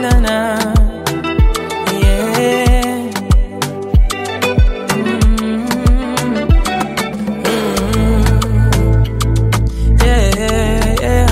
na na. Yeah. Yeah, yeah.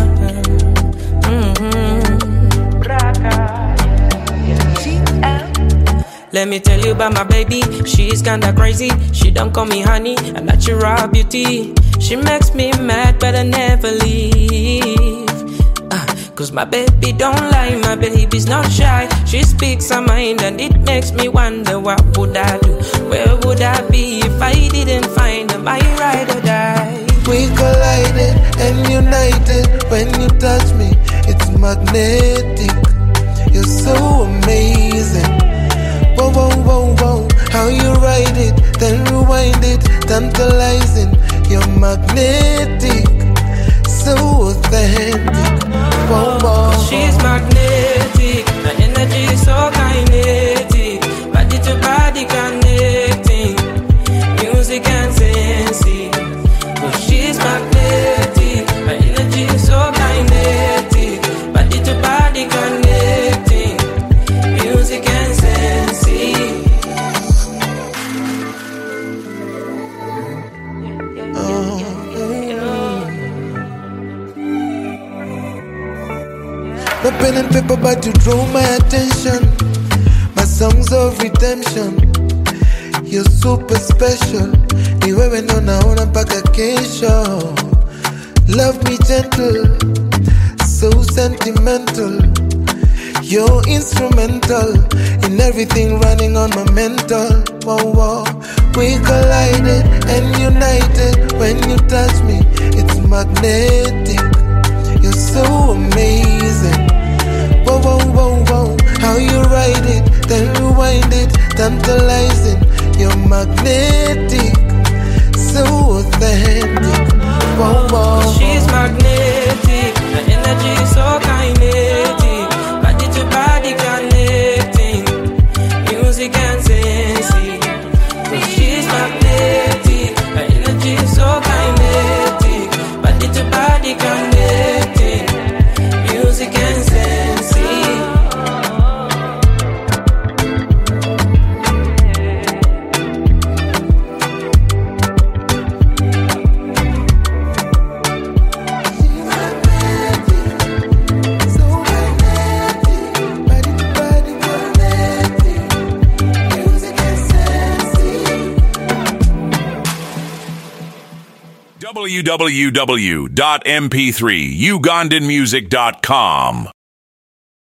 Let me tell you about my baby, she's kinda crazy. She don't call me honey, a natural beauty. She makes me mad, but I never leave. Cause my baby don't lie, my baby's not shy. She speaks her mind and it makes me wonder, what would I do? Where would I be if I didn't find her, my ride or die? We collided and united. When you touch me, it's magnetic. You're so amazing. Whoa, whoa, whoa, whoa. How you ride it, then rewind it. Tantalizing, you're magnetic. So authentic. Whoa, whoa. She's magnetic, her energy is so kinetic. Body to body connecting, music and sensing. But she's magnetic, her energy is so kinetic. Body to body connecting, music and sensing. No pen and paper, but you draw my attention. My songs of redemption. You're super special. Ni wewe ndo naona mpaka kesho. Love me gentle, so sentimental. You're instrumental in everything running on my mental. Whoa, whoa. We collided and united. When you touch me, it's magnetic. You're so amazing. Whoa, whoa, whoa, whoa. How you ride it, then rewind it. Tantalizing, you're magnetic. So authentic. Whoa, whoa. She's magnetic, her energy is so kinetic. Body to body connecting, music and sensing. She's magnetic, her energy is so kinetic. Body to body connecting, music and sensing. www.mp3ugandanmusic.com